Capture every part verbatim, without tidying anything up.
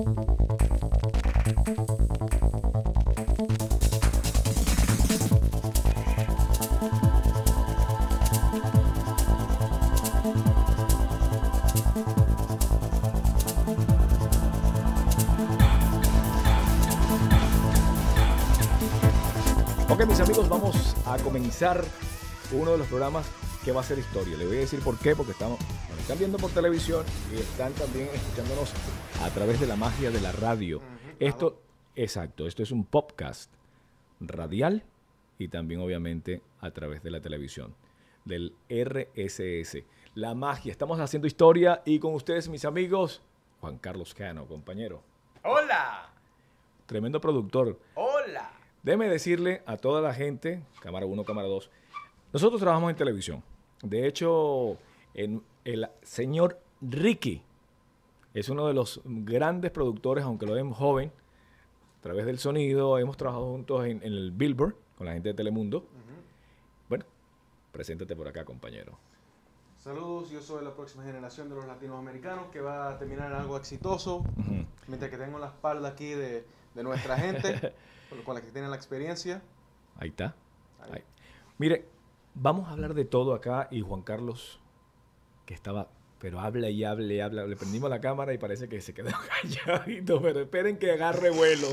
Ok, mis amigos, vamos a comenzar uno de los programas que va a ser historia. Le voy a decir por qué, porque estamos, nos están viendo por televisión y están también escuchándonos a través de la magia de la radio. Uh-huh. Esto, exacto, esto es un podcast radial y también obviamente a través de la televisión, del R S S. La magia, estamos haciendo historia y con ustedes, mis amigos, Juan Carlos Cano, compañero. ¡Hola! Tremendo productor. ¡Hola! Déjeme decirle a toda la gente, cámara uno, cámara dos, nosotros trabajamos en televisión. De hecho, en el señor Ricky es uno de los grandes productores, aunque lo ven joven, a través del sonido. Hemos trabajado juntos en, en el Billboard con la gente de Telemundo. Uh-huh. Bueno, preséntate por acá, compañero. Saludos, yo soy la próxima generación de los latinoamericanos que va a terminar en algo exitoso, uh-huh. mientras que tengo la espalda aquí de, de nuestra gente. Con la que tienen la experiencia. Ahí está. Ahí. Ahí. Mire, vamos a hablar de todo acá y Juan Carlos, que estaba, pero habla y habla y habla. Le prendimos la cámara y parece que se quedó calladito, pero esperen que agarre vuelo.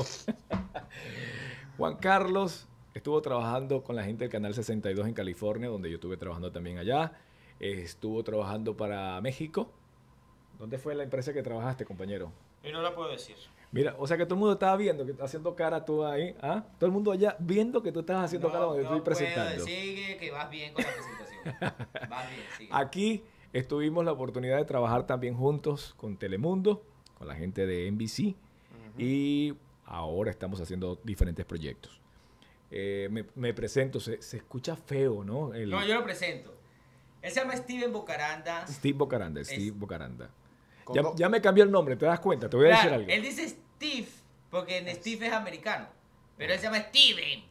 Juan Carlos estuvo trabajando con la gente del Canal sesenta y dos en California, donde yo estuve trabajando también allá. Estuvo trabajando para México. ¿Dónde fue la empresa que trabajaste, compañero? Y no la puedo decir. Mira, o sea que todo el mundo estaba viendo que estás haciendo cara tú ahí, ¿ah? Todo el mundo allá viendo que tú estás haciendo no, cara donde no estoy presentando. No puedo decir que vas bien con la presentación. Vas bien, sigue. Aquí estuvimos la oportunidad de trabajar también juntos con Telemundo, con la gente de N B C, uh-huh. y ahora estamos haciendo diferentes proyectos. Eh, me, me presento, se, se escucha feo, ¿no? El... No, yo lo presento. Él se llama Steven Bocaranda. Steve Bocaranda, Steve es... Bocaranda. Ya, do... ya me cambió el nombre, ¿te das cuenta? Te voy a claro, decir algo. Él dice Steve, porque en Steve es americano. Pero él se llama Steven.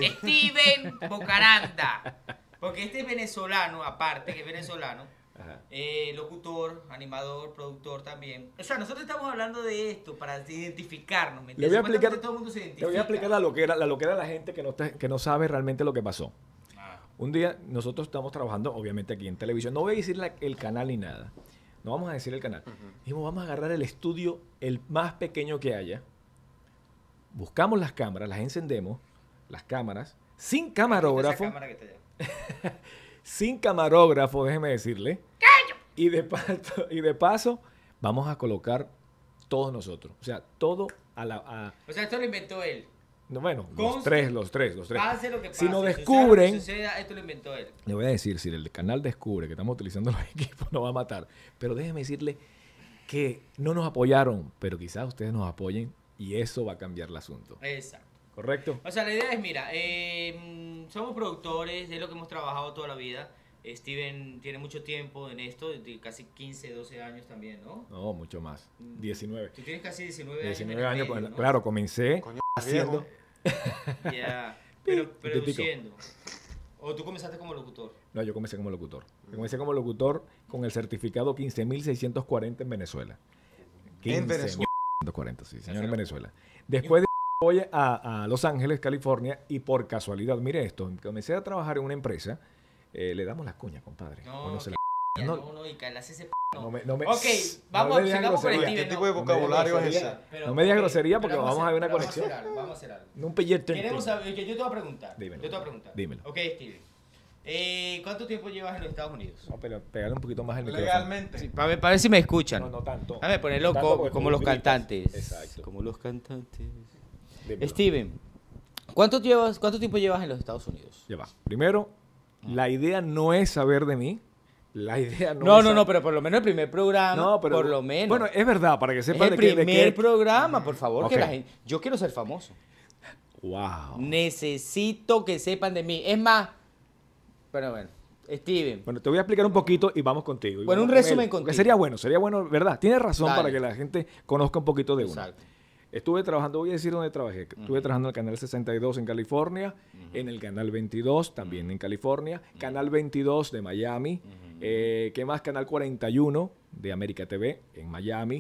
Steven Bocaranda. Porque este es venezolano, aparte que es venezolano. Eh, locutor, animador, productor también. O sea, nosotros estamos hablando de esto para identificarnos. ¿Me le voy a explicar, todo el mundo se identifica. Le voy a explicar la loquera, la loquera de la gente que no, está, que no sabe realmente lo que pasó. Ah. Un día nosotros estamos trabajando, obviamente aquí en televisión. No voy a decir la, el canal ni nada. No vamos a decir el canal. Uh-huh. Dijimos, vamos a agarrar el estudio, el más pequeño que haya. Buscamos las cámaras, las encendemos, las cámaras, sin camarógrafo. Esa cámara que está allá. Sin camarógrafo, déjeme decirle. ¡Callo! Y de, paso, y de paso, vamos a colocar todos nosotros. O sea, todo a la... A, o sea, esto lo inventó él. No, bueno, Conste, los tres, los tres, los tres. Pase lo que pase. Si nos descubren... Si suceda, esto lo inventó él. Le voy a decir, si el canal descubre que estamos utilizando los equipos, nos va a matar. Pero déjeme decirle que no nos apoyaron, pero quizás ustedes nos apoyen y eso va a cambiar el asunto. Exacto. ¿Correcto? O sea, la idea es, mira, eh, somos productores, es lo que hemos trabajado toda la vida. Steven tiene mucho tiempo en esto, casi quince, doce años también, ¿no? No, mucho más. diecinueve. Tú tienes casi diecinueve, diecinueve años. diecinueve años, ¿no? Claro, comencé Coño, haciendo... Ya, yeah. pero produciendo. ¿O tú comenzaste como locutor? No, yo comencé como locutor. Yo comencé como locutor con el certificado quince mil seiscientos cuarenta en Venezuela. En Venezuela. quince mil seiscientos cuarenta, sí, señor, en Venezuela. Después de voy a, a Los Ángeles, California, y por casualidad, mire esto, comencé a trabajar en una empresa. Eh, le damos las cuñas, compadre. No, no, se la... no, no, no, y que le hace ese p... No. No me, no me, ok, vamos no a sigamos con el ¿Qué tipo de vocabulario es ese? No me digas grosería porque vamos a ver una conexión. Vamos a hacer algo, vamos a hacer algo. Un pellete. Queremos saber, que yo te voy a preguntar. Dímelo. Yo te voy a preguntar. Dímelo. Ok, Steven. Eh, ¿Cuánto tiempo llevas en los Estados Unidos? No, pero pégale un poquito más el micrófono. Legalmente. Sí, para, ver, para ver si me escuchan. No, no tanto. A ver, ponerlo no como, como los gritas. cantantes. Exacto. Como los cantantes. Dímelo. Steven, ¿cuánto, llevas, ¿cuánto tiempo llevas en los Estados Unidos? Ya va. Primero, la idea no es saber de mí. La idea no, no, es no, saber... no, pero por lo menos el primer programa, no, pero, por lo menos. Bueno, es verdad, para que sepan es el de qué... primer de qué... programa, por favor, okay. que la gente... Yo quiero ser famoso. Wow. Necesito que sepan de mí. Es más, pero bueno, Steven. Bueno, te voy a explicar un poquito y vamos contigo. Y bueno, vamos un resumen con contigo. Sería bueno, sería bueno, ¿verdad? Tienes razón. Dale. Para que la gente conozca un poquito de uno. Exacto. Estuve trabajando, voy a decir dónde trabajé. Uh-huh. Estuve trabajando en el Canal sesenta y dos en California, uh-huh. en el Canal veintidós también uh-huh. en California, uh-huh. Canal veintidós de Miami, uh-huh. eh, ¿qué más? Canal cuarenta y uno de América T V en Miami,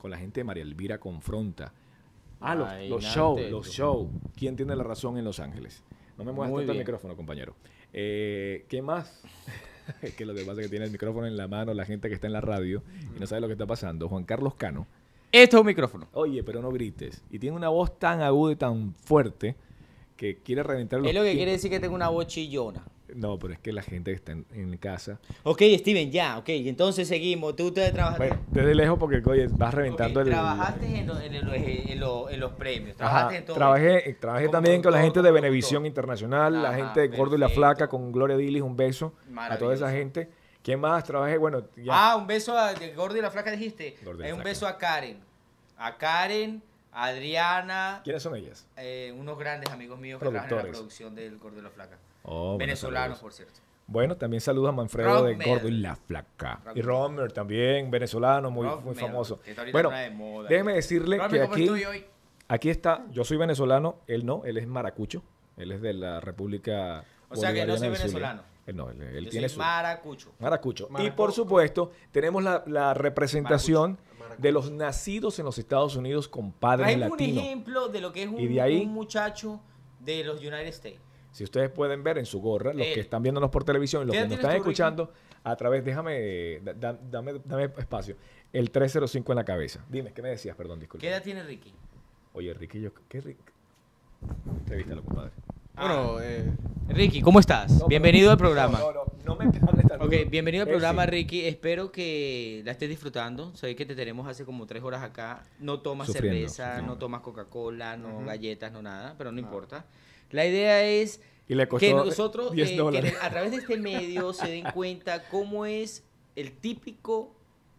con la gente de María Elvira Confronta. Ah, los, los Imagínate shows, los tú. shows. ¿Quién tiene la razón en Los Ángeles? No me muevas Muy tanto el bien. micrófono, compañero. Eh, ¿Qué más? Es que lo que pasa es que tiene el micrófono en la mano la gente que está en la radio y no sabe lo que está pasando. Juan Carlos Cano. Esto es un micrófono. Oye, pero no grites. Y tiene una voz tan aguda y tan fuerte que quiere reventar los Es lo que tímpanos. quiere decir que tengo una voz chillona. No, pero es que la gente que está en, en casa. Ok, Steven, ya, ok. Entonces seguimos. Tú te trabajaste. Bueno, desde lejos porque, oye, vas reventando Ok, el... trabajaste en, lo- en, lo- en lo- en los premios. Ajá, Trabajaste en todo. trabajé, trabajé Como también con la productor, gente de como Venevisión productor. Internacional, la Ajá, gente de Gordo y la perfecto. Flaca, con Gloria Dilis, un beso a toda esa Maravilloso. gente. ¿Quién más trabajé? Bueno, ya. Ah, un beso a de Gordo y la Flaca dijiste. Gordo y la Eh, un Flaca. beso a Karen. A Karen, a Adriana, ¿Quiénes son ellas? eh, unos grandes amigos míos que trabajan en la Productores. producción del Gordo y la Flaca. Oh, Venezolanos, buenos por cierto. saludos. Bueno, también saludos a Manfredo de Rockmer. Gordo y la Flaca. Y Rockmer. Romer también, venezolano, muy, muy Rockmer, famoso. que está ahorita Bueno, una de moda. déjeme decirle Rockmer, que ¿cómo aquí, estoy hoy? aquí está, yo soy venezolano, él no, él es maracucho, él es de la República O sea que no Bolivariana soy del Zulia. venezolano. Él no, él, él Yo tiene soy su... maracucho. Maracucho. Y Maracucho. por supuesto, tenemos la, la representación Maracucho. de los nacidos en los Estados Unidos con padres Traemos un latinos. ejemplo de lo que es un, Y de ahí- un muchacho de los United States. Si ustedes pueden ver en su gorra, los Él. que están viéndonos por televisión y los ¿Qué que edad nos tienes están tú, Ricky? escuchando a través, déjame, da- da- dame, dame espacio, el tres cero cinco en la cabeza. Dime, ¿qué me decías? Perdón, disculpe. ¿Qué edad tiene Ricky? Oye, Ricky, yo, ¿qué Ricky? Entrevístalo, compadre. Bueno, eh, Ricky, ¿cómo estás? No, bienvenido pero- al programa. No, no, no, no me hables tan Ok, duro. bienvenido al Él programa, sí. Ricky. Espero que la estés disfrutando. Sé que te tenemos hace como tres horas acá. No tomas Sufriendo, cerveza, sufriendo. no tomas Coca-Cola, no Ujú. galletas, no nada, pero no No. importa. La idea es Y le que costó nosotros, diez eh, que dólares. a través de este medio se den cuenta cómo es el típico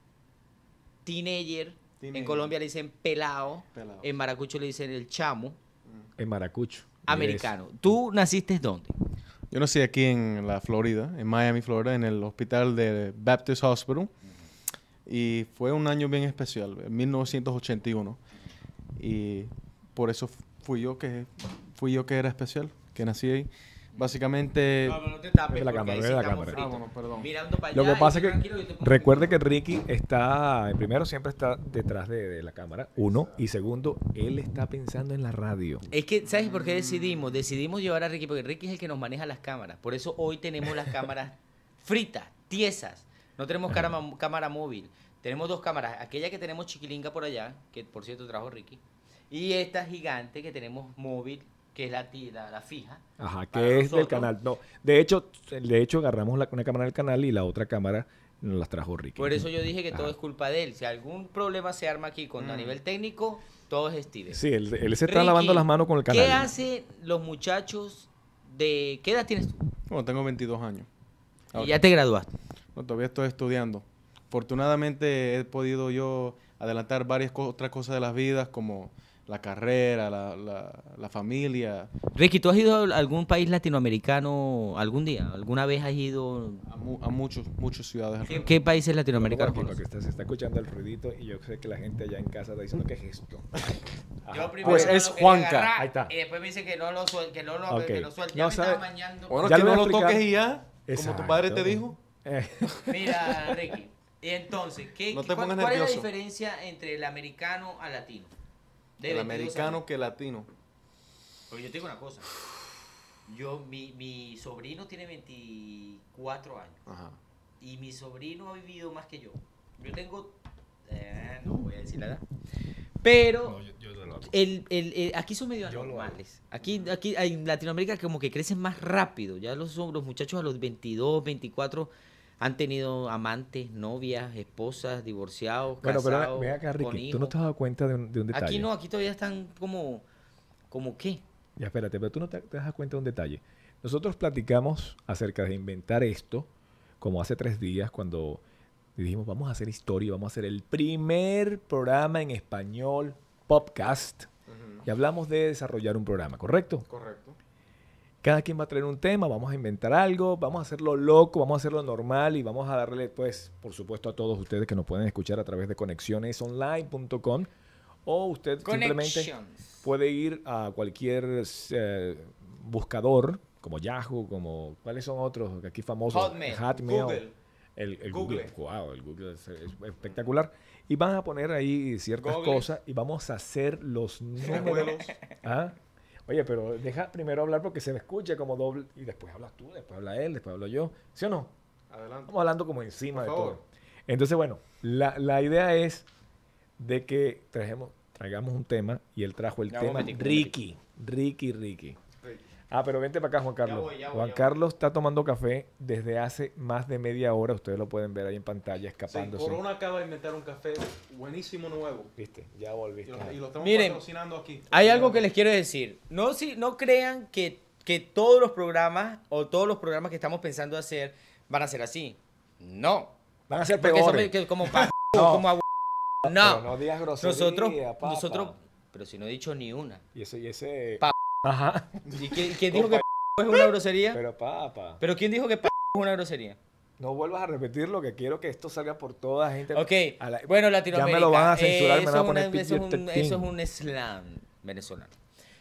teenager. En Teenager. Colombia le dicen pelao, Pelao. en Maracucho le dicen el chamo, En Maracucho. Mire americano. ¿Tú naciste dónde? yo nací aquí en la Florida, en Miami, Florida, en el hospital de Baptist Hospital. Y fue un año bien especial, en mil novecientos ochenta y uno. Y por eso fui yo que fui yo que era especial, que nací ahí. Básicamente... No, no te tapes Ve la porque cámara, ahí ve sí la estamos cámara. Ah, fritos. bueno, perdón. Mirando para Lo allá que pasa y es tranquilo, yo que te pongo recuerde el que Ricky está, primero siempre está detrás de, de la cámara, uno, y segundo, él está pensando en la radio. Es que, ¿sabes por qué decidimos? Decidimos llevar a Ricky, porque Ricky es el que nos maneja las cámaras. Por eso hoy tenemos las cámaras fritas, tiesas. No tenemos cámara, cámara móvil. Tenemos dos cámaras. Aquella que tenemos chiquilinga por allá, que por cierto trajo Ricky. Y esta gigante que tenemos móvil, que es la, ti- la, la fija. Ajá, Para que es del nosotros. canal. No, de hecho, de hecho agarramos la- una cámara del canal y la otra cámara nos las trajo Ricky. Por eso yo dije que todo Ajá. es culpa de él. Si algún problema se arma aquí con, a Mm. nivel técnico, todo es Steven. Sí, él, él se está Ricky, lavando las manos con el canal. ¿Qué hacen los muchachos de... ¿Qué edad tienes tú? Bueno, tengo veintidós años. Y ya te graduaste. No, todavía estoy estudiando. Afortunadamente he podido yo adelantar varias co- otras cosas de las vidas, como la carrera, la, la, la familia. Ricky, ¿tú has ido a algún país latinoamericano algún día? ¿Alguna vez has ido? A, mu- a muchos, muchas ciudades. ¿Qué, alrededor. qué países Bueno, latinoamericanos porque conoces? está- se está escuchando el ruidito y yo sé que la gente allá en casa está diciendo, ¿qué es esto? Ajá. Pues es lo quería Juanca. agarrar Ahí está. Y después me dice que no lo suelte, que no lo, Ok. que lo suelte. No Ya me sabe- estaba bañando. Bueno, Ya que le voy no a lo explicar. toques y ya, como Exacto. tu padre te dijo. Eh, Mira, Ricky. Y entonces, ¿qué, No te cuál, pongas cuál es la nervioso. diferencia entre el americano al latino? De El veintidós americano años. que el latino. Porque yo te digo una cosa. Yo, mi, mi sobrino tiene veinticuatro años. Ajá. Y mi sobrino ha vivido más que yo. Yo tengo... eh, no voy a decir la edad. Pero el, el, el- aquí son medio Yo lo anormales. Aquí, aquí en Latinoamérica como que crecen más rápido. Ya los, los muchachos a los veintidós, veinticuatro han tenido amantes, novias, esposas, divorciados, bueno, pero casados, ve acá, con Ricky, ¿tú no hijos. te has dado cuenta de un, de un detalle? Aquí no, aquí todavía están como... ¿Como qué? Ya, espérate, pero tú no te, te das cuenta de un detalle. Nosotros platicamos acerca de inventar esto, como hace tres días, cuando dijimos, vamos a hacer historia, vamos a hacer el primer programa en español, podcast, y hablamos de desarrollar un programa, ¿correcto? Correcto. Cada quien va a traer un tema, vamos a inventar algo, vamos a hacerlo loco, vamos a hacerlo normal y vamos a darle, pues, por supuesto, a todos ustedes que nos pueden escuchar a través de conexiones online punto com o usted simplemente Connections. puede ir a cualquier eh, buscador, como Yahoo, como, ¿cuáles son otros aquí famosos? Hotmail, Hotmail, Google. El, el Google. Google. Wow, el Google es, es espectacular. Y van a poner ahí ciertas Google. cosas y vamos a hacer los números. ¿Ah? Oye, pero deja primero hablar porque se me escucha como doble. Y después hablas tú, después habla él, después hablo yo. ¿Sí o no? Adelante. Estamos hablando como encima Por de favor. todo. Entonces, bueno, la, la idea es de que trajemos, traigamos un tema y él trajo el Ya, tema momentico, Ricky. Ricky, Ricky. Ah, pero vente para acá, Juan Carlos. voy, ya voy, Juan ya voy. Carlos está tomando café desde hace más de media hora. Ustedes lo pueden ver ahí en pantalla Sí, escapándose. Corona acaba de inventar un café buenísimo nuevo. Viste, ya Y volviste. lo, y lo estamos Miren, patrocinando aquí. Hay algo que les quiero decir. No, si, no crean que, que todos los programas o todos los programas que estamos pensando hacer van a ser así. No. Van a ser Porque son peores. que- como pa- No. como abu- Pero No. no digas grosería, Nosotros, papá. nosotros, pero si no he dicho ni una. Y ese, y ese... Pa- Ajá. ¿Y quién, quién dijo que p- es una grosería? Pero papá, Pero quién dijo que p- es una grosería. no vuelvas a repetir lo que quiero que esto salga por toda la gente. Ok, A la- bueno, Latinoamérica. Ya me lo van a censurar, me eso van a es poner una- eso, es un, P G eso es trece. un slam venezolano.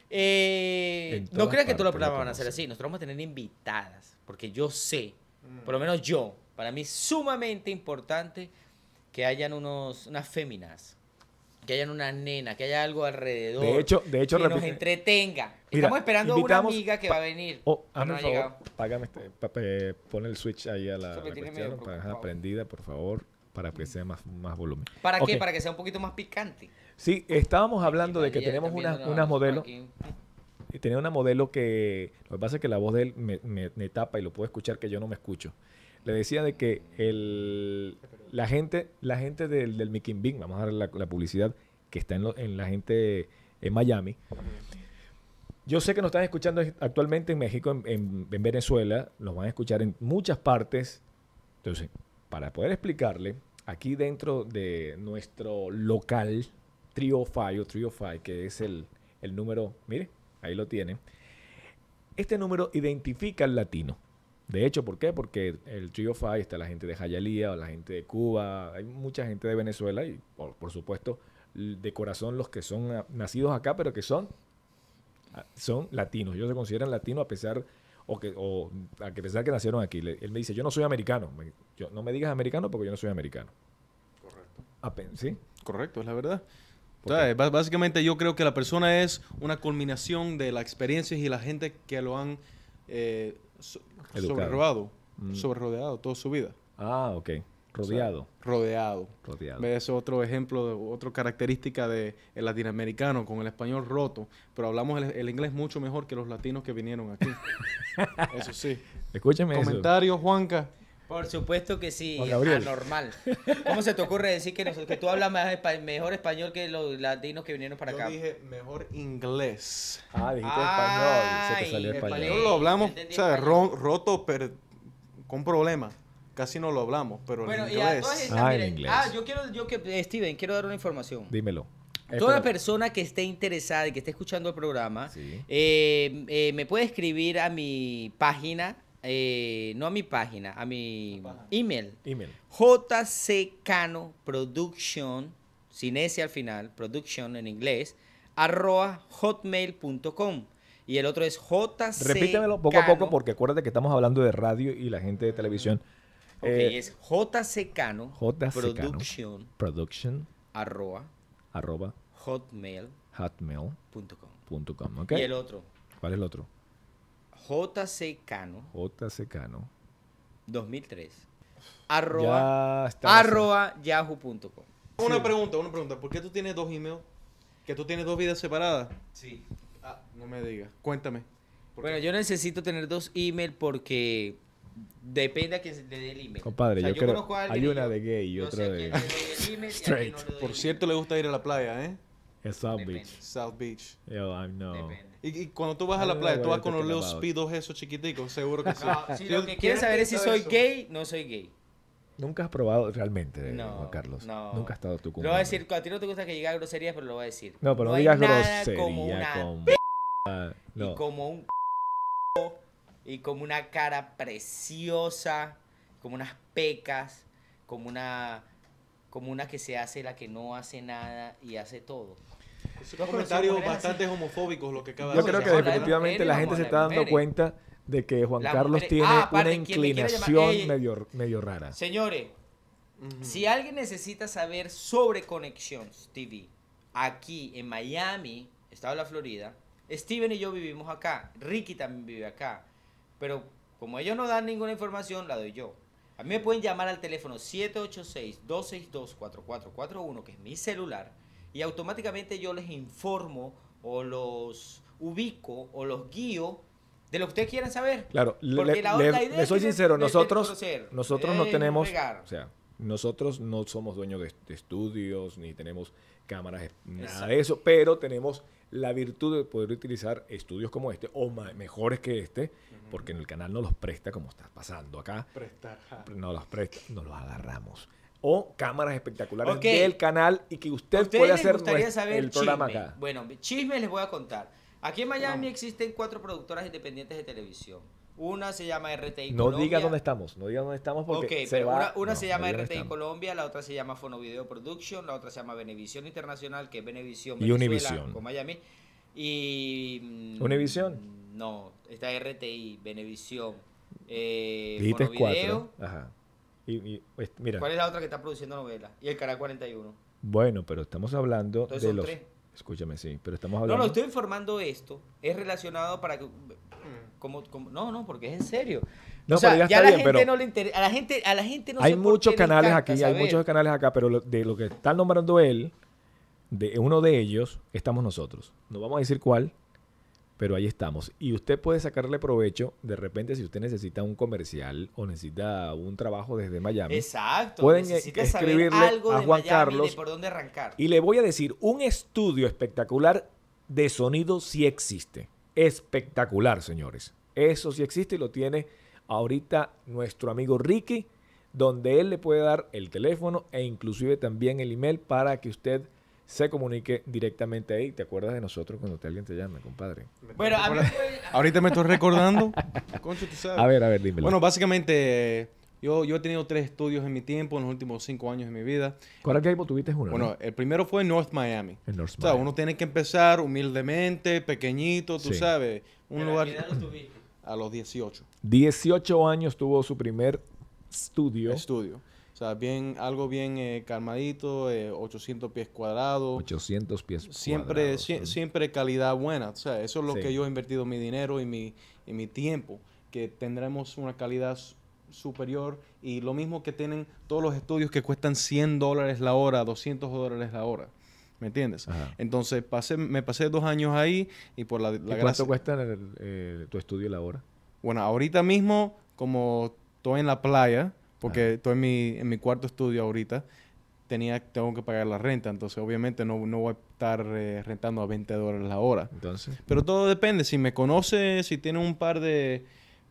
Eh, En no todas crean que todos los partes lo programas van a ser conocen. así. Nosotros vamos a tener invitadas. Porque yo sé, Mm. por lo menos yo, para mí es sumamente importante que hayan unos, unas féminas, que hayan unas nenas, que haya algo alrededor. De hecho, de hecho, que nos repite- entretenga. Mira, Estamos esperando a una invitamos- amiga que va a venir. Oh, pero hazme no el ha favor, llegado. págame este, pa- pe- pon el switch ahí a la, Eso me la tiene cuestión, medio para, ajá, preocupado. prendida, por favor, para que sea más, más volumen. ¿Para qué? Ok. Para que sea un poquito más picante. Sí, estábamos hablando de que Ella tenemos también unas, nos unas vamos por modelos, aquí. y tenía una modelo que, lo que pasa es que la voz de él me, me- me tapa y lo puedo escuchar que yo no me escucho. Le decía de que el, la gente, la gente del, del Mickey Bing, vamos a dar la, la publicidad que está en, lo- en la gente en Miami. Yo sé que nos están escuchando actualmente en México, en, en- en Venezuela, nos van a escuchar en muchas partes. Entonces, para poder explicarle, aquí dentro de nuestro local Trio Five o Trio Five, que es el, el número, mire, ahí lo tiene. Este número identifica al latino. De hecho, ¿por qué? Porque el Trio Five está la gente de Hialeah, o la gente de Cuba, hay mucha gente de Venezuela y, por, por supuesto, l- de corazón los que son ah, nacidos acá, pero que son, ah, son latinos. Ellos se consideran latinos a pesar, o que, o a que pesar que nacieron aquí. Le- él me dice, yo no soy americano. Me- yo, no me digas americano porque yo no soy americano. Correcto. Apen- ¿Sí? Correcto, es la verdad. O ¿Por sea, qué? ba- básicamente yo creo que la persona es una culminación de las experiencias y la gente que lo han eh, so- Educado. sobrerodeado, Mm. sobrerodeado toda su vida. Ah, ok. O sea, Rodeado. rodeado. rodeado. Es otro ejemplo, de, otra característica del latinoamericano con el español roto, pero hablamos el, el inglés mucho mejor que los latinos que vinieron aquí. Eso sí. Escúchame eso. Comentario, Juanca. Por supuesto que sí, Juan Gabriel. anormal. ¿Cómo se te ocurre decir que, nos- que tú hablas más espa- mejor español que los latinos que vinieron para Yo acá? dije mejor inglés. Ah, dijiste Ay, español. Se te salió español. español. Español lo hablamos, Entendí ¿sabes? español. Ro- roto, pero con problemas. Casi no lo hablamos, pero Bueno, en y a todas inglés. estas, Ah, en miren, inglés. ah, yo quiero, yo que, eh, Steven, quiero dar una información. Dímelo. Toda Espera. persona que esté interesada y que esté escuchando el programa, Sí. eh, eh, me puede escribir a mi página, eh, no a mi página, a mi email, Email. jccano production, sin S al final, production en inglés, arroba hotmail punto com. Y el otro es jc. Repítemelo poco a poco porque acuérdate que estamos hablando de radio y la gente de televisión. Ok, Eh, es jccano jccano. production Production arroba arroba hotmail hotmail punto com. punto com. ¿Ok? Y el otro, ¿Cuál es el otro? jccano jccano. dos mil tres arroba, Ya está. arroba yahoo punto com. Una pregunta, una pregunta. ¿Por qué tú tienes dos emails? ¿Que tú tienes dos vidas separadas? Sí. Ah, no me digas. Cuéntame. ¿Por Bueno, qué? yo necesito tener dos emails porque depende a quién le dé el email. Compadre, O sea, yo creo- conozco a alguien hay y una yo- de gay y yo otra sé a de quién le doy el email y a quién straight. no le doy Por el cierto, le gusta ir a la playa, ¿eh? Es South Depende. Beach. South Beach. Yo, I know. email. Depende. Y, y cuando tú vas a I la don't playa, know tú what vas con you're los talking little about. speedos esos chiquiticos, seguro que sí. No, si Si lo tú que quieren quieres saber es si eso. soy gay, no soy gay. Nunca has probado realmente, No, Juan Carlos. no. Nunca has estado tú con Lo voy a un hombre. decir, a ti no te gusta que diga groserías, pero lo voy a decir. No, pero no, hay digas nada grosería como una con... Ah, y no. como un y como una cara preciosa, como unas pecas, como una como una que se hace la que no hace nada y hace todo. Esos No, pero comentarios son mujeres bastante homofóbicos lo que acaba Yo de creo decir. que Habla de definitivamente mujeres, la vamos gente a se hablar está de dando mujeres. cuenta de que Juan Las Carlos mujeres- tiene Ah, una aparte, quien me quiera llamar- inclinación Ey, ey. medio, medio rara. Señores, si alguien necesita saber sobre Connections T V, aquí en Miami, estado de la Florida, Steven y yo vivimos acá, Ricky también vive acá, pero como ellos no dan ninguna información, la doy yo. A mí me pueden llamar al teléfono siete ocho seis, dos seis dos, cuatro cuatro cuatro uno, que es mi celular, y automáticamente yo les informo o los ubico o los guío de lo que ustedes quieran saber. Claro, le, Porque la- le- la idea le es soy que de- sincero, de- de nosotros, conocer. nosotros no Eh, tenemos, regar. o sea, nosotros no somos dueños de, de estudios, ni tenemos cámaras, nada Exacto. de eso, pero tenemos la virtud de poder utilizar estudios como este, o ma- mejores que este, porque en el canal no los presta, como está pasando acá, Prestar. no los presta, no los agarramos. O cámaras espectaculares Ok. del canal y que usted ¿A ustedes puede les hacer gustaría nuestro- saber el programa chisme? acá. Bueno, chisme les voy a contar. Aquí en Miami existen cuatro productoras independientes de televisión. Una se llama R T I No Colombia. diga dónde estamos, no diga dónde estamos porque Ok, se pero va. una, una no, se no llama diga dónde R T I estamos. Colombia, la otra se llama Fono Video Production, la otra se llama Venevisión Internacional, que es Venevisión Y Venezuela Univision. con Miami. Y... mm, ¿Univision? No, está R T I, Venevisión, eh, Dijiste Fono Video. cuatro. Ajá. Y, y, pues, mira, ¿Cuál es la otra que está produciendo novelas? Y el Canal cuarenta y uno. bueno, pero estamos hablando Entonces de son los. tres. Escúchame, sí, pero estamos No, hablando. no, estoy informando esto. Es relacionado para que... Como, como- no, no, porque es en serio. No, o sea, pero ya ya está a la bien, gente pero- no le interesa. A la gente, a la gente no Hay sé por muchos qué le canales encanta aquí, hay saber. muchos canales acá, pero lo- de lo que está nombrando él, de uno de ellos, estamos nosotros. No vamos a decir cuál, pero ahí estamos. Y usted puede sacarle provecho, de repente, si usted necesita un comercial o necesita un trabajo desde Miami. Exacto. Pueden Necesitas saber escribirle algo a de Juan Miami, Carlos de por dónde arrancar. Y le voy a decir, un estudio espectacular de sonido sí existe. Espectacular, señores. Eso sí existe y lo tiene ahorita nuestro amigo Ricky, donde él le puede dar el teléfono e inclusive también el email para que usted se comunique directamente ahí. ¿Te acuerdas de nosotros cuando te, alguien te llame, compadre? Bueno, a mí me puede- Ahorita me estoy recordando. Concho, tú sabes. A ver, a ver, dímelo. Bueno, básicamente, yo, yo he tenido tres estudios en mi tiempo, en los últimos cinco años de mi vida. ¿Coral Gable tuviste uno? Bueno, ¿no? el primero fue en North Miami. En North O sea, Miami. uno tiene que empezar humildemente, pequeñito, tú Sí. sabes. Un Pero lugar ¿a qué edad lo tuviste? a los dieciocho. dieciocho años tuvo su primer estudio. Estudio. O sea, bien, algo bien eh, calmadito, eh, ochocientos pies cuadrados. ochocientos pies Siempre, cuadrados, sie- ¿no? siempre calidad buena. O sea, eso es lo Sí. que yo he invertido mi dinero y mi, y mi tiempo. Que tendremos una calidad s- superior. Y lo mismo que tienen todos los estudios que cuestan cien dólares la hora, doscientos dólares la hora. ¿Me entiendes? Ajá. Entonces, pasé, me pasé dos años ahí y por la, ¿Y la cuánto gracia... cuesta el- eh, tu estudio la hora? Bueno, ahorita mismo, como estoy en la playa, porque Ajá. estoy en mi, en mi cuarto estudio ahorita, tenía, tengo que pagar la renta. Entonces, obviamente, no, no voy a estar eh, rentando a veinte dólares la hora. Entonces, Pero todo depende. Si me conoce, si tiene un par de,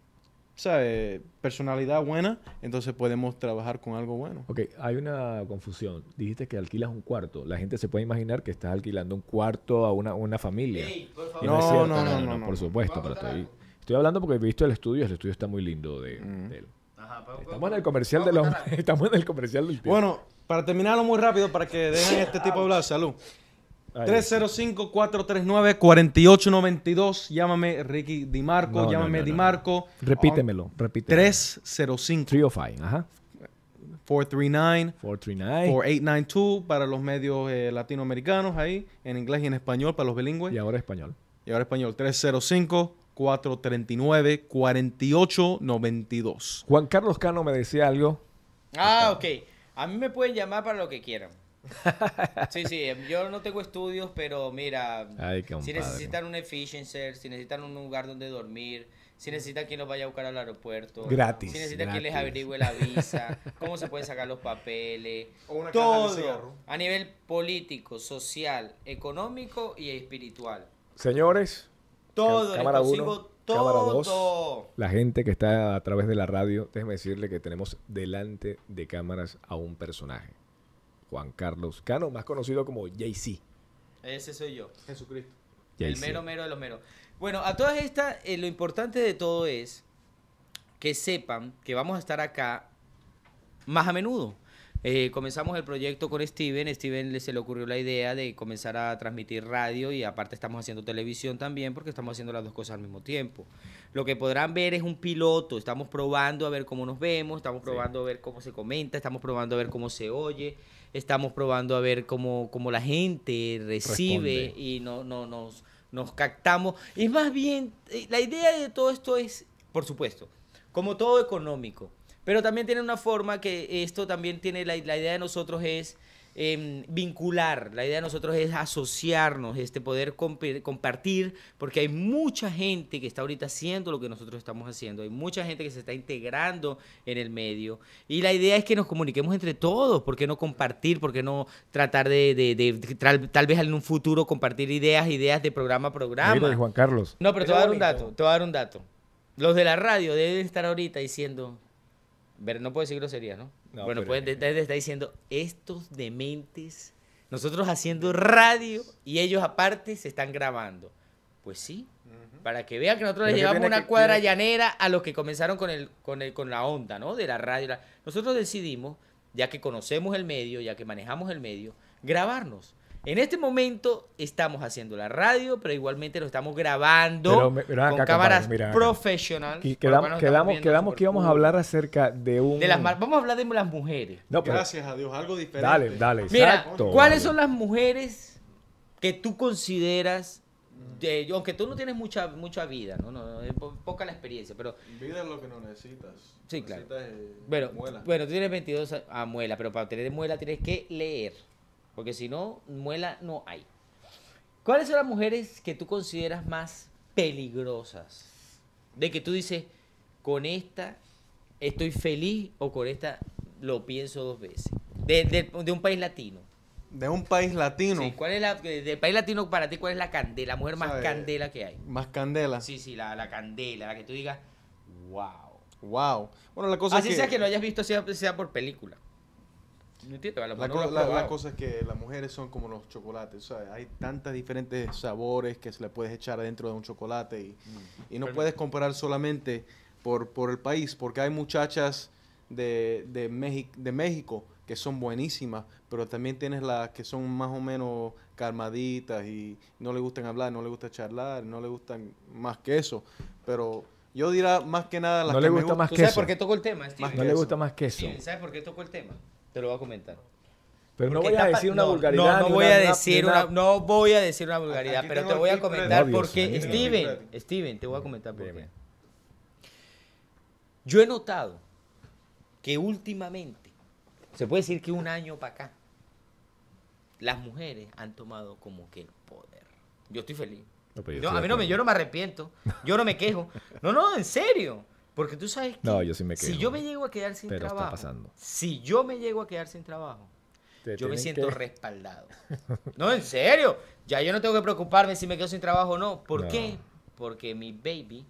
¿sabes? Personalidad buena, entonces podemos trabajar con algo bueno. ok, hay una confusión. Dijiste que alquilas un cuarto. La gente se puede imaginar que estás alquilando un cuarto a una, una familia. Ey, por Y favor. No, es cierto, no, no, no, no, por no. supuesto. Vamos Pero a estoy, contar algo. estoy hablando porque he visto el estudio. El estudio está muy lindo de, Mm. de él. Ajá, pa- Estamos en el comercial de vamos los... a contar algo. Estamos en el comercial del tiempo. Bueno, para terminarlo muy rápido, para que dejen este tipo hablar, salud. Ahí. tres cero cinco, cuatro tres nueve, cuatro ocho nueve dos. Llámame Ricky Di Marco. No, no, llámame no, no, Di no. Marco. Repítemelo, repítemelo. tres cero cinco, tres cero cinco, ajá. cuatro tres nueve, cuatro tres nueve. cuatro ocho nueve dos para los medios eh, latinoamericanos ahí, en inglés y en español para los bilingües. Y ahora español. Y ahora español, tres cero cinco, cuatro tres nueve, cuatro ocho nueve dos. Juan Carlos Cano me decía algo. Ah, ok. A mí me pueden llamar para lo que quieran. Sí, sí, yo no tengo estudios, pero mira, Ay, si compadre. necesitan un efficiency, si necesitan un lugar donde dormir, si necesitan quien los vaya a buscar al aeropuerto, Gratis, si necesitan quien les gratis. averigüe la visa, cómo se pueden sacar los papeles, O una caja de todo cigarro. a nivel político, social, económico y espiritual. Señores, Todo, les cámara consigo uno, cámara dos. todo. la gente que está a través de la radio, déjeme decirle que tenemos delante de cámaras a un personaje. Juan Carlos Cano, más conocido como Jay-Z. Ese soy yo. Jesucristo. El Jay-Z. mero mero de los meros. Bueno, a todas estas, eh, lo importante de todo es que sepan que vamos a estar acá más a menudo. Eh, comenzamos el proyecto con Steven. Steven le, se le ocurrió la idea de comenzar a transmitir radio y aparte estamos haciendo televisión también porque estamos haciendo las dos cosas al mismo tiempo. Lo que podrán ver es un piloto. Estamos probando a ver cómo nos vemos, estamos probando sí. a ver cómo se comenta, estamos probando a ver cómo se oye, estamos probando a ver cómo, cómo la gente recibe Responde. y no, no, nos, nos captamos. Es más bien, la idea de todo esto es, por supuesto, como todo económico. Pero también tiene una forma que esto también tiene, la, la idea de nosotros es eh, vincular, la idea de nosotros es asociarnos, este, poder comp compartir, porque hay mucha gente que está ahorita haciendo lo que nosotros estamos haciendo, hay mucha gente que se está integrando en el medio, y la idea es que nos comuniquemos entre todos. ¿Por qué no compartir? ¿Por qué no tratar de, de, de, de tal, tal vez en un futuro compartir ideas, ideas de programa a programa? Mira, Juan Carlos. No, pero te voy a dar un dato, te voy a dar un dato. Los de la radio deben estar ahorita diciendo... No puedo decir groserías, ¿no? no bueno, pues desde está diciendo, estos dementes, nosotros haciendo radio y ellos aparte se están grabando. Pues sí, uh-huh. para que vean que nosotros les llevamos una que, cuadra tiene... llanera a los que comenzaron con, el, con, el, con la onda, ¿no? De la radio. La... Nosotros decidimos, ya que conocemos el medio, ya que manejamos el medio, grabarnos. En este momento estamos haciendo la radio, pero igualmente lo estamos grabando pero, pero acá, con cámaras profesionales. Y quedamos, quedamos, quedamos que íbamos a hablar acerca de un... De las, vamos a hablar de las mujeres. No, pero, gracias a Dios, algo diferente. Dale, dale, Mira, exacto. ¿cuáles son las mujeres que tú consideras, de, aunque tú no tienes mucha, mucha vida, ¿no? No, no, es poca la experiencia, pero... Vida es lo que no necesitas. Sí, claro. Necesitas, eh, bueno, muela. bueno, tú tienes veintidós a, a muela, pero para tener muela tienes que leer. Porque si no, muela no hay. ¿Cuáles son las mujeres que tú consideras más peligrosas? De que tú dices, con esta estoy feliz o con esta lo pienso dos veces. De, de, de un país latino. De un país latino. Sí, ¿cuál es la, del país latino para ti, cuál es la candela, la mujer más o sea, candela que hay? Más candela. Sí, sí, la, la candela, la que tú digas, wow. Wow. Bueno, la cosa Así es que... sea que lo hayas visto, sea, sea por película. La, la, la, la cosa es que las mujeres son como los chocolates, o sea, hay tantos diferentes sabores que se le puedes echar adentro de un chocolate y, mm. y no Pero puedes comparar solamente por, por el país, porque hay muchachas de, de, México, de México que son buenísimas, pero también tienes las que son más o menos calmaditas y no les gustan hablar, no les gusta charlar, no les gustan más que eso, pero... Yo diría más que nada las no que le gusta me más ¿Tú que sabes eso? por qué tocó el tema, Steven? No le gusta más que eso. Steven, ¿sabes por qué tocó el tema? Te lo voy a comentar. Pero no voy a decir una no, vulgaridad. No, no voy una, a decir una, una, no voy a decir una vulgaridad, pero te voy a comentar no, porque Dios, Steven, Steven, te voy a comentar por qué. Yo he notado que últimamente, se puede decir que un año para acá, las mujeres han tomado como que el poder. Yo estoy feliz. No, yo yo, a mí no me, yo no me arrepiento, yo no me quejo. No, no, en serio. Porque tú sabes que no, yo sí me quejo, si yo me llego a quedar sin pero trabajo, está pasando. si yo me llego a quedar sin trabajo, Te yo me siento que... respaldado. No, en serio. Ya yo no tengo que preocuparme si me quedo sin trabajo o no. ¿Por no. qué? Porque mi baby,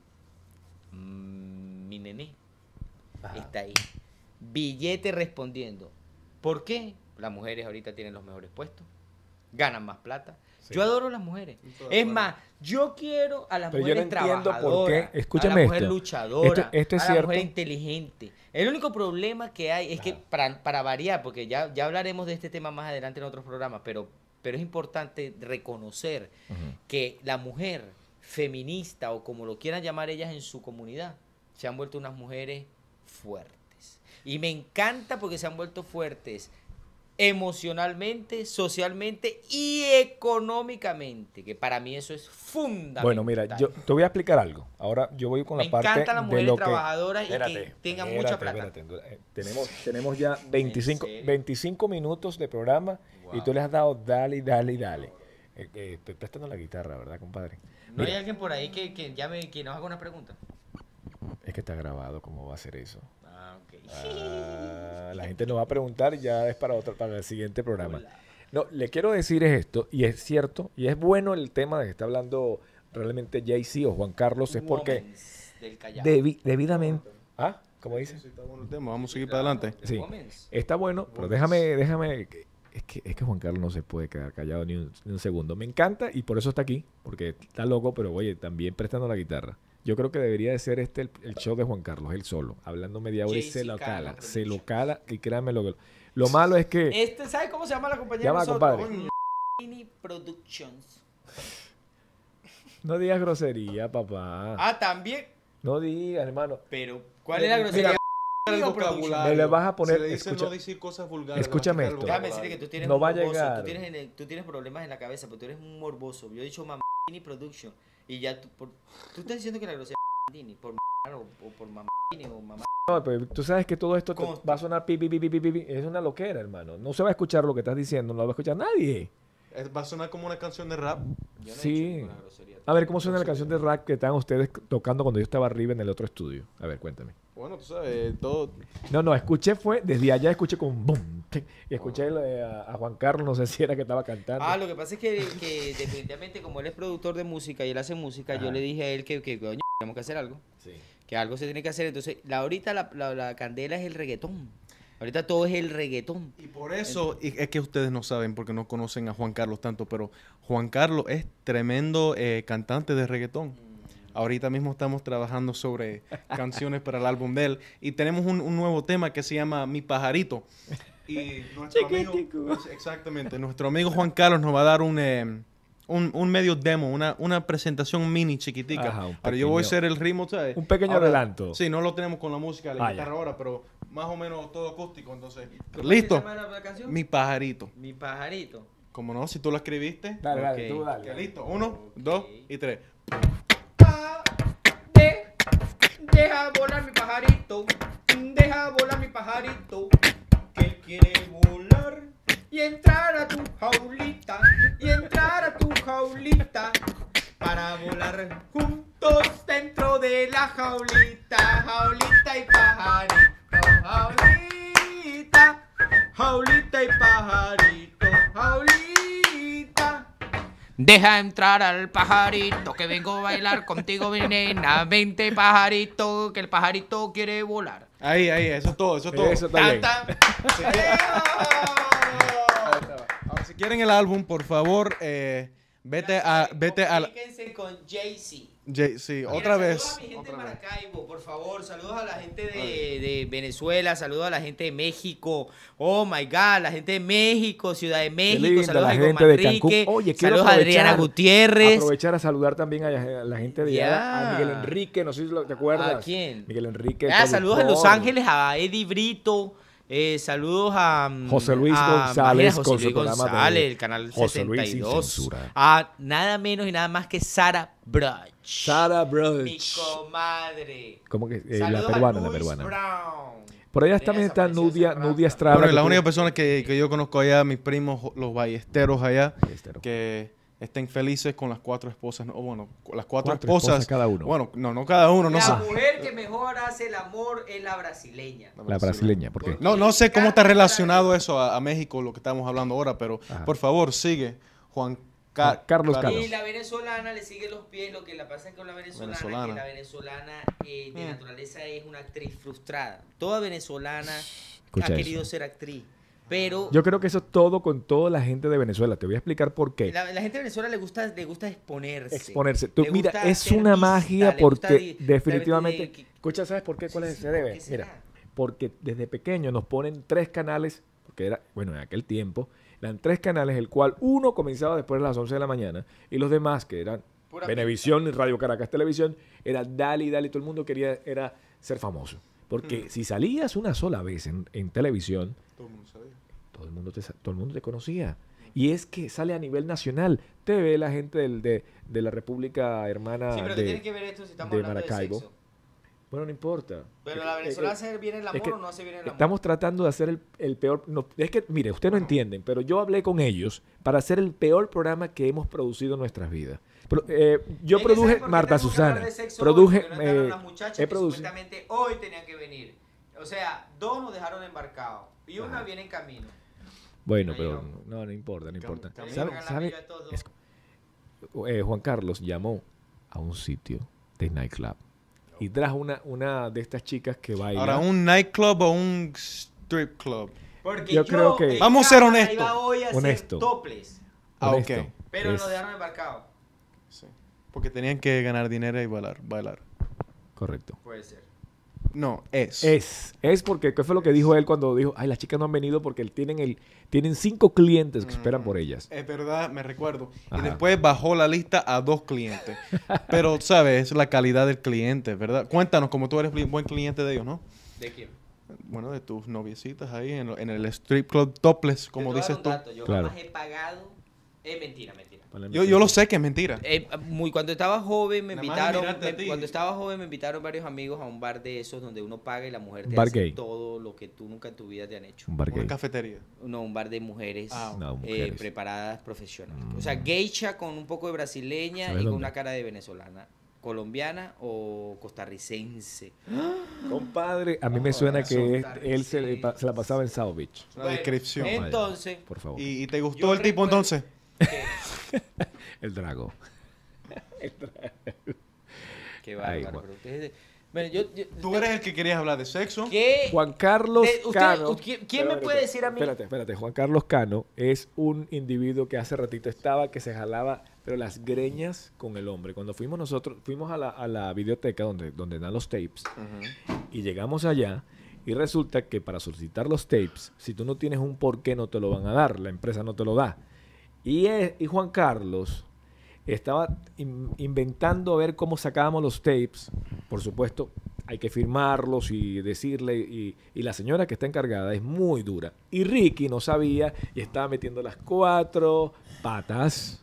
mmm, mi nené, Ajá. está ahí. Billete respondiendo. ¿Por qué? Las mujeres ahorita tienen los mejores puestos, ganan más plata. Sí. Yo adoro a las mujeres. Es más, yo quiero a las Pero mujeres yo no trabajadoras, por qué. Escúchame a la mujer esto. luchadora, esto, esto es a la cierto. mujer inteligente. El único problema que hay es Ajá. que, para, para variar, porque ya, ya hablaremos de este tema más adelante en otros programas, pero, pero es importante reconocer uh-huh. que la mujer feminista, o como lo quieran llamar ellas en su comunidad, se han vuelto unas mujeres fuertes. Y me encanta porque se han vuelto fuertes emocionalmente, socialmente y económicamente, que para mí eso es fundamental. Bueno, mira, yo te voy a explicar algo. Ahora yo voy con Me la parte de lo que... Me encantan las mujeres trabajadoras y espérate, que tengan espérate, mucha plata. Espérate. Tenemos, tenemos ya veinticinco, veinticinco minutos de programa wow. y tú les has dado dale, dale, dale. Eh, eh, estoy prestando la guitarra, ¿verdad, compadre? ¿No mira, hay alguien por ahí que, que, llame, que nos haga una pregunta? Es que está grabado, ¿cómo va a ser eso? Ah, ok. Ah, la gente nos va a preguntar, ya es para otro, para el siguiente programa. Hola. No, le quiero decir es esto, y es cierto, y es bueno el tema de que está hablando realmente Jay-Z o Juan Carlos, es porque debi, debidamente... ¿Ah? ¿Cómo dice? Sí, está bueno el tema, vamos a seguir para adelante. Sí, está bueno, pero déjame, déjame... Es que, es que Juan Carlos no se puede quedar callado ni un, ni un segundo. Me encanta y por eso está aquí, porque está loco, pero oye, también prestando la guitarra. Yo creo que debería de ser este el, el show de Juan Carlos, él solo, hablando media hora y se lo cala, se lo cala y créanme lo que... Lo malo es que... Este, ¿sabes cómo se llama la compañía Llama, de nosotros? compadre. Mini Productions. No digas grosería, papá. Ah, también. No digas, hermano. Pero, ¿cuál es la grosería? El Digo, vocabulario. Me le vas a poner- Se le dice escucha- no decir cosas vulgares. escúchame le vas a esto. quitar el Déjame decirle que tú tienes No un va a morboso, llegar. Tú tienes, en el- tú tienes problemas en la cabeza, porque tú eres un morboso. Yo he dicho mamá Mini Production. Y ya tú, por, tú estás diciendo que la grosería es Mini, por mamá o, o por mamá Mini o mamá. No, pero tú sabes que todo esto te Conste. va a sonar pi, pi, pi, pi, pi, pi, pi. Es una loquera, hermano. No se va a escuchar lo que estás diciendo, no lo va a escuchar nadie. Es- Va a sonar como una canción de rap. Yo no he Sí. dicho ninguna grosería. A ver, ¿cómo suena la canción de rap que estaban ustedes tocando cuando yo estaba arriba en el otro estudio? A ver, cuéntame. Bueno, tú sabes, todo... No, no, escuché fue, desde allá escuché con boom. Y escuché eh, a, a Juan Carlos, no sé si era que estaba cantando. Ah, lo que pasa es que, que definitivamente como él es productor de música y él hace música, Ajá. yo le dije a él que, que coño, tenemos que hacer algo. Sí. Que algo se tiene que hacer. Entonces, la, ahorita la, la, la candela es el reggaetón. Ahorita todo es el reggaetón. Y por eso y es que ustedes no saben porque no conocen a Juan Carlos tanto, pero Juan Carlos es tremendo eh, cantante de reggaetón. Ahorita mismo estamos trabajando sobre canciones para el álbum de él y tenemos un, un nuevo tema que se llama Mi Pajarito. Y nuestro amigo, exactamente, nuestro amigo Juan Carlos nos va a dar un, eh, un, un medio demo, una, una presentación mini chiquitica. Ajá, un Ahora yo voy a pequeño- hacer el ritmo, ¿sabes? un pequeño Ahora, adelanto. Sí, no lo tenemos con la música, la Ah, guitarra ya. ahora, pero más o menos todo acústico, entonces. ¿Cómo ¿Listo? se llama la, la canción? Mi Pajarito. Mi pajarito. Como no, si tú lo escribiste. Dale, dale, Ok. tú dale. Ok, listo. Uno, dos y tres. Pa- de- deja volar mi pajarito, deja volar mi pajarito, que él quiere volar y entrar a tu jaulita, y entrar a tu jaulita, para volar juntos dentro de la jaulita, jaulita y pajarito, jaulita, jaulita y pajarito, jaulita. Deja entrar al pajarito que vengo a bailar contigo, mi nena. Vente, pajarito, que el pajarito quiere volar. Ahí, ahí, eso es todo, eso es todo. Eso está bien. Tan, tan. Si quieren, ahora, si quieren el álbum, por favor, eh, vete a, vete a, la- Comuníquense con Jay-Z. Jay- sí, Mira, otra vez. Saludos a mi gente otra de vez. Maracaibo, por favor. Saludos a la gente de, de Venezuela. Saludos a la gente de México. Oh my God, la gente de México, Ciudad de México. linda, Saludos la a gente Igor de Manrique. Cancún. Oye, quiero saludos a Adriana aprovechar- Gutiérrez. Aprovechar a saludar también a la, a la gente de allá, Ya. a Miguel Enrique, no sé si lo, te acuerdas. ¿A quién? Miguel Enrique. Ah, el saludos a Los productor. Ángeles, a Eddie Brito. Eh, saludos a mm, José Luis a- González imagina, con José su Luis programa de González, el canal José Luis sesenta y sin dos. censura. A nada menos y nada más que Sara Bruch. Sara Mi Bruch. comadre. ¿Cómo que? Eh, la Saludos a peruana, la Luis peruana. Brown. Por allá Tiene también está esa preciosa Nudia, raza. Nudia Estrada. Bueno, que la tú- única persona que, que yo conozco allá, mis primos, los ballesteros allá, Ballesteros. que estén felices con las cuatro esposas, ¿no? O bueno, con las cuatro, Cuatro esposas. esposas cada uno. Bueno, no, no cada uno, no La sé. mujer que mejor hace el amor es la brasileña. La brasileña, ¿por qué? No, no sé cómo está relacionado eso a, a México, lo que estamos hablando ahora, pero Ajá. por favor, sigue, Juan Ca- Juan Carlos Carlos. Y la venezolana le sigue los pies. Lo que le pasa es con la venezolana, Venezolana. que la venezolana eh, de Mm. naturaleza es una actriz frustrada. Toda venezolana Escucha ha eso. querido ser actriz. Pero Yo creo que eso es todo con toda la gente de Venezuela. Te voy a explicar por qué. la, la gente de Venezuela le gusta, le gusta exponerse. Exponerse. Tú, Le mira, gusta es ser una vista, magia le gusta porque di- definitivamente... de- Escucha, ¿sabes por qué? ¿Cuál Sí, es- sí, se ¿por debe? qué será? Mira, porque desde pequeño nos ponen tres canales, porque era, bueno, en aquel tiempo, eran tres canales, el cual uno comenzaba después de las once de la mañana y los demás, que eran Pura Venevisión y Radio Caracas Televisión, era dale y dale, todo el mundo quería era ser famoso. Porque si salías una sola vez en, en televisión, Todo el mundo sabía. todo el mundo te, sa- todo el mundo te conocía. Y es que sale a nivel nacional. Te ve la gente del- de, de la República Hermana Sí, pero de... ¿qué tiene que ver esto si estamos de hablando Maracaibo. de sexo? Bueno, no importa. Pero Eh, la eh, venezolana eh, hace bien el amor es que o no hace bien el amor. Estamos tratando de hacer el, el peor... No, es que, mire, ustedes no entienden, pero yo hablé con ellos para hacer el peor programa que hemos producido en nuestras vidas. Pro- eh, yo Es que produje ¿sabes por qué Marta tenemos que hablar Susana. de sexo Produje... hoy? Porque no entraron eh, las muchachas he que producido... supuestamente hoy tenían que venir. O sea, dos nos dejaron embarcados y una Ajá. viene en camino. Bueno, No pero llegamos. no, no importa, no importa. Cam- ¿Sabe- Cam- sabe? Cam- a todos. Es- eh, Juan Carlos llamó a un sitio de nightclub y trajo una, una de estas chicas que baila. Ahora, ¿un nightclub o un strip club? Porque Yo yo, creo que- en Vamos a ser cámara honestos. iba hoy a hacer Honesto. topless, Ah, Honesto. ok. pero Es- nos dejaron embarcados. Sí. Porque tenían que ganar dinero y bailar. bailar. Correcto. Puede ser. No, es. Es, es porque, ¿qué fue lo que dijo él cuando dijo, ay, las chicas no han venido porque tienen el, tienen cinco clientes que esperan por ellas? Es verdad, me recuerdo. Ajá. Y después bajó la lista a dos clientes. Pero, ¿sabes? Es la calidad del cliente, ¿verdad? Cuéntanos, como tú eres buen cliente de ellos, ¿no? ¿De quién? Bueno, de tus noviecitas ahí en, lo- en el strip club topless, como Te voy a dar dices un tú. dato, Yo Claro. jamás he pagado... Es mentira, mentira. Yo, yo lo sé que es mentira. Eh, muy, cuando estaba joven me Nada más invitaron, mirarte a me- ti. cuando estaba joven me invitaron varios amigos a un bar de esos donde uno paga y la mujer te Bar hace gay. todo lo que tú nunca en tu vida te han hecho. Un bar Una gay. cafetería. No, un bar de mujeres, Ah, no, eh, mujeres. preparadas profesionales. Mm. O sea, geisha con un poco de brasileña y ¿Sabes con dónde? una cara de venezolana, colombiana o costarricense. Compadre, a mí me suena que son es- él se, le pa- se la pasaba en South Beach. La descripción. Entonces, Por favor. ¿Y, y te gustó Yo el tipo recuerdo- entonces? que- El drago. qué Ay, bárbaro. Juan. pero ustedes- bueno, yo, yo- Tú eres el que querías hablar de sexo. ¿Qué? Juan Carlos De- usted- Cano. ¿quién- quién me Espérate, puede decir a mí? Espérate, espérate. Juan Carlos Cano es un individuo que hace ratito estaba, que se jalaba, pero las greñas con el hombre. Cuando fuimos nosotros, fuimos a la, a la videoteca donde, donde dan los tapes Ujú. y llegamos allá y resulta que para solicitar los tapes, si tú no tienes un porqué, no te lo van a dar. La empresa no te lo da. Y, es- y Juan Carlos estaba in- inventando a ver cómo sacábamos los tapes. Por supuesto, hay que firmarlos y decirle. Y, y la señora que está encargada es muy dura. Y Ricky no sabía y estaba metiendo las cuatro patas.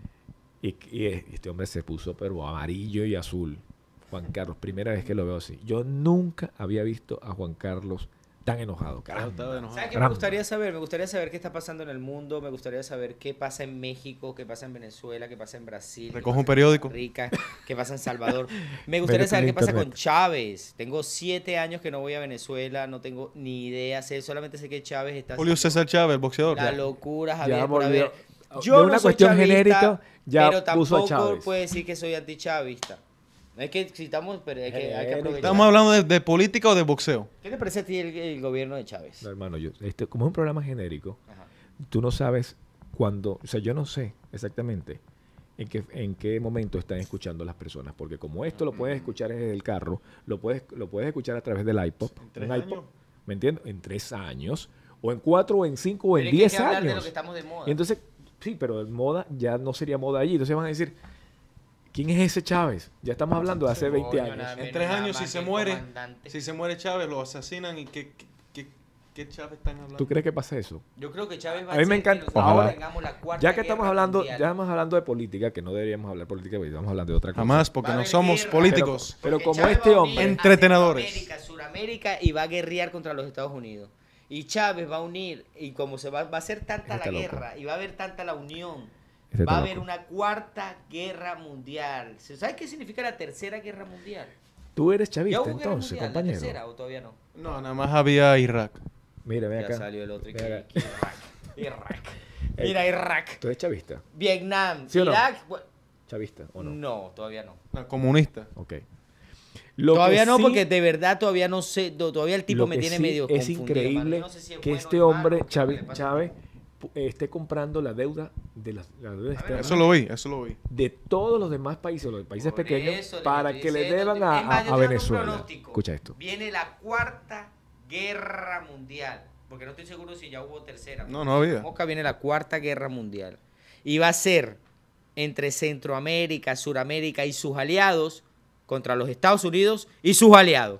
Y, y este hombre se puso pero amarillo y azul. Juan Carlos, primera vez que lo veo así. Yo nunca había visto a Juan Carlos tan enojado. Caramba. Estaba enojado. ¿Sabes qué me Caramba. gustaría saber? Me gustaría saber qué está pasando en el mundo, me gustaría saber qué pasa en México, qué pasa en Venezuela, qué pasa en Brasil. qué Recoge pasa un periódico. en Costa Rica, qué pasa en Salvador. Me gustaría Vete saber en qué pasa internet. con Chávez. Tengo siete años que no voy a Venezuela, no tengo ni idea, sé, solamente sé que Chávez está Julio haciendo César Chávez, el boxeador. la locura, Javier, Ya por volvió. haber. De Yo una no soy cuestión chavista, genérica, ya pero puso a tampoco Chávez. puede decir que soy antichavista. Es que si estamos, pero es que hay que Genérico. aprovechar. Estamos hablando de, de política o de boxeo. ¿Qué te parece a ti el, el gobierno de Chávez? No, hermano, yo, este, como es un programa genérico, Ajá. tú no sabes cuándo, o sea, yo no sé exactamente en qué, en qué momento están escuchando las personas, porque como esto lo puedes escuchar en el carro, lo puedes, lo puedes escuchar a través del iPod, En tres un iPod, años. ¿me entiendes? En tres años, o en cuatro, o en cinco, o en Pero es que hay diez que hablar de lo años. que estamos de moda. Y entonces, sí, pero el moda ya no sería moda allí, entonces van a decir, ¿quién es ese Chávez? Ya estamos hablando de hace veinte Coño, años. nada En menos, tres nada años, si más se que el muere, comandante. si se muere Chávez, lo asesinan y ¿qué, qué, qué, qué Chávez están hablando? ¿Tú crees que pasa eso? Yo creo que Chávez va A mí me hacer que encanta- nosotros ojalá. tengamos la cuarta Ya que estamos guerra hablando, mundial. ya estamos hablando de política, que no deberíamos hablar de política, porque estamos hablando de otra cosa. Jamás, porque Va a no haber somos guerra. políticos. Pero Porque como Chávez este va a hombre- unir a Entretenedores. Centroamérica, Suramérica y va a guerrear contra los Estados Unidos. Y Chávez va a unir, y como se va, va a ser tanta Está la loco. guerra, y va a haber tanta la unión, Ese está va a haber loco. una cuarta guerra mundial. ¿Sabes qué significa la tercera guerra mundial? Tú eres ¿Ya chavista hubo guerra entonces, mundial, la compañero. tercera o todavía no? No, nada más había Irak. Mira, ven Ya acá. salió el otro. y Ven que- acá. que Irak. Irak. Ey. Mira, Irak. ¿Tú eres chavista? Vietnam. ¿Sí o no? Irak. bu- ¿Chavista o no? No, todavía no. La comunista. Ok. Lo Todavía que no, sí- porque de verdad todavía no sé. do- Todavía el tipo lo me que tiene sí medio es confundido, increíble mano. Yo no sé si es que bueno este o malo, hombre, qué es lo que Chávez, le pasa. Chávez, pu- esté comprando la deuda de la, la deuda externa Eso lo vi, eso lo vi. de todos los demás países, los países Por pequeños, eso le para estoy que le diciendo, deban a, es más, a- yo a te hago un Venezuela. pronóstico. Escucha esto. Viene la cuarta guerra mundial. Porque no estoy seguro si ya hubo tercera. No, no había. Mosca, viene la cuarta guerra mundial. Y va a ser entre Centroamérica, Suramérica y sus aliados contra los Estados Unidos y sus aliados.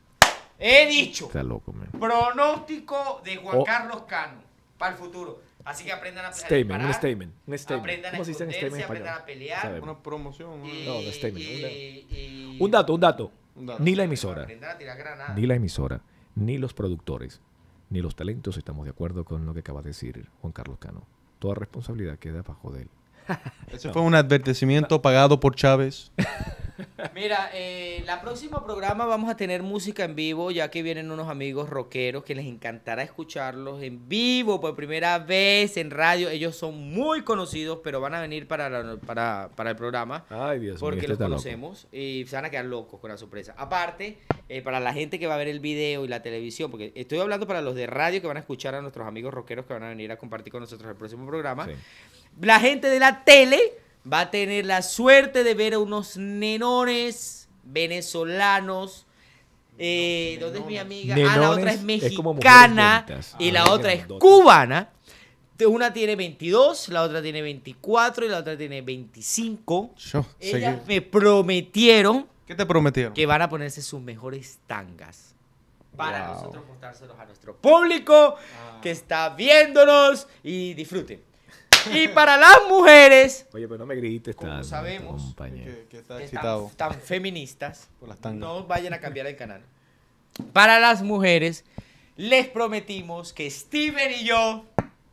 He dicho. Está loco, man. Pronóstico de Juan Oh. Carlos Cano para el futuro. Así que aprendan a, a Statement, disparar, un statement, un statement. aprendan a ¿Cómo se dice en esconderse, statement en aprendan a español? pelear. Sabemos. Una promoción. y- una- No, de statement, y- una- y- Un dato, un dato. Un dato. Ni la emisora, Aprender a tirar granadas. ni la emisora, ni los productores, ni los talentos estamos de acuerdo con lo que acaba de decir Juan Carlos Cano. Toda responsabilidad queda bajo de él. Ese fue un advertimiento pagado por Chávez. Mira, eh, la próxima programa vamos a tener música en vivo, ya que vienen unos amigos rockeros que les encantará escucharlos en vivo por primera vez en radio. Ellos son muy conocidos, pero van a venir para, la- para, para el programa. Ay, Dios mío, Porque este los está loco. conocemos y se van a quedar locos con la sorpresa. Aparte, eh, para la gente que va a ver el video y la televisión, porque estoy hablando para los de radio que van a escuchar a nuestros amigos rockeros que van a venir a compartir con nosotros el próximo programa. Sí. La gente de la tele va a tener la suerte de ver a unos nenones venezolanos. Eh, ¿Dónde es mi amiga? Nenones, ah, la otra es es como mexicana mujeres y bonitas. la Ah, otra es grandotas. cubana. Una tiene veintidós, la otra tiene veinticuatro y la otra tiene veinticinco. Yo, Ellas seguí. me prometieron ¿Qué te prometieron? que van a ponerse sus mejores tangas para Wow. nosotros mostrárselos a nuestro público que está viéndonos y disfruten. Y para las mujeres Oye, pero no me grites Como tanto, sabemos compañero. Que, que está que excitado están tan feministas, por las tangas. no vayan a cambiar el canal. Para las mujeres, les prometimos que Steven y yo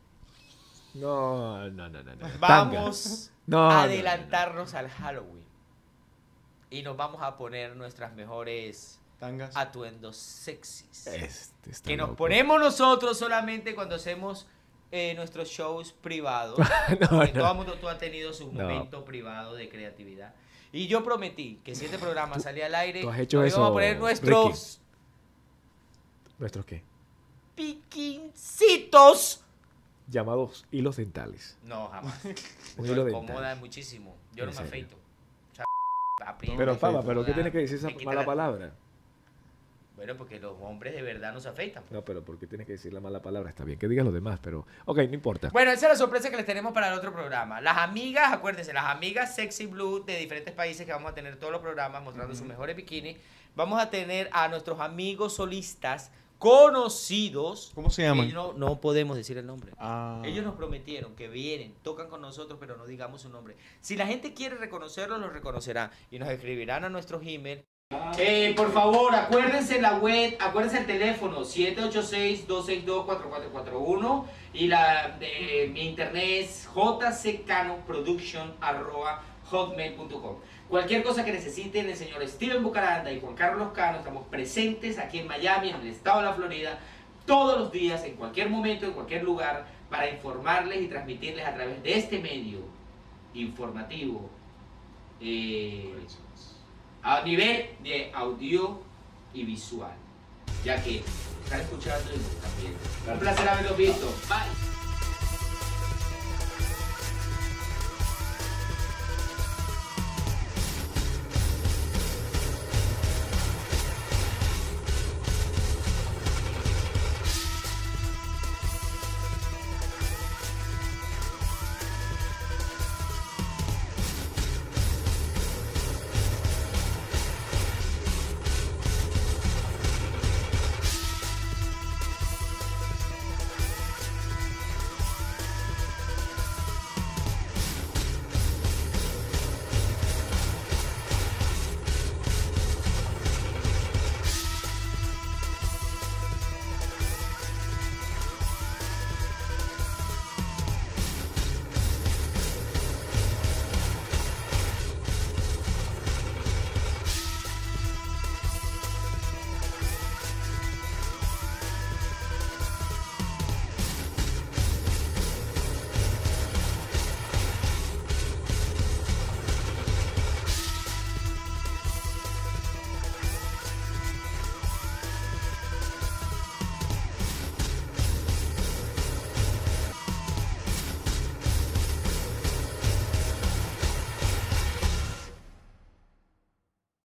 No, no, no, no. no. vamos No, no, a no, adelantarnos al Halloween. Y nos vamos a poner nuestras mejores Tangas. atuendos sexys. Este está que nos loco. ponemos nosotros solamente cuando hacemos eh, nuestros shows privados. No, Porque no. todo el mundo tú ha tenido su No. momento privado de creatividad. Y yo prometí que si este programa salía al aire, tú has hecho nos eso, íbamos a poner nuestros ¿Nuestros qué? piquincitos. Llamados hilos dentales. No, jamás. Un Eso hilo incomoda dental. muchísimo. Yo ¿En no me serio? afeito. O sea, aprieta, Pero, me Faba, ¿pero qué incomoda, tiene que decir esa me quita mala la- palabra? Bueno, porque los hombres de verdad no se afeitan. No, pero ¿por qué tienes que decir la mala palabra? Está bien que digas lo demás, pero... Ok, no importa. Bueno, esa es la sorpresa que les tenemos para el otro programa. Las amigas, acuérdense, las amigas Sexy Blue de diferentes países que vamos a tener todos los programas mostrando sus mejores bikinis. Vamos a tener a nuestros amigos solistas conocidos. ¿Cómo se llaman? Ellos no, no podemos decir el nombre. Ah. Ellos nos prometieron que vienen, tocan con nosotros, pero no digamos su nombre. Si la gente quiere reconocerlos, los reconocerá y nos escribirán a nuestros email. Eh, por favor, acuérdense la web, acuérdense el teléfono siete ocho seis, dos seis dos, cuatro cuatro cuatro uno y la eh, mi internet es jccanoproduction arroba hotmail punto com. Cualquier cosa que necesiten, el señor Steven Bucaranda y Juan Carlos Cano, estamos presentes aquí en Miami, en el estado de la Florida, todos los días, en cualquier momento, en cualquier lugar, para informarles y transmitirles a través de este medio informativo eh, a nivel de audio y visual, ya que están escuchando y también. Un placer haberlos visto. Bye.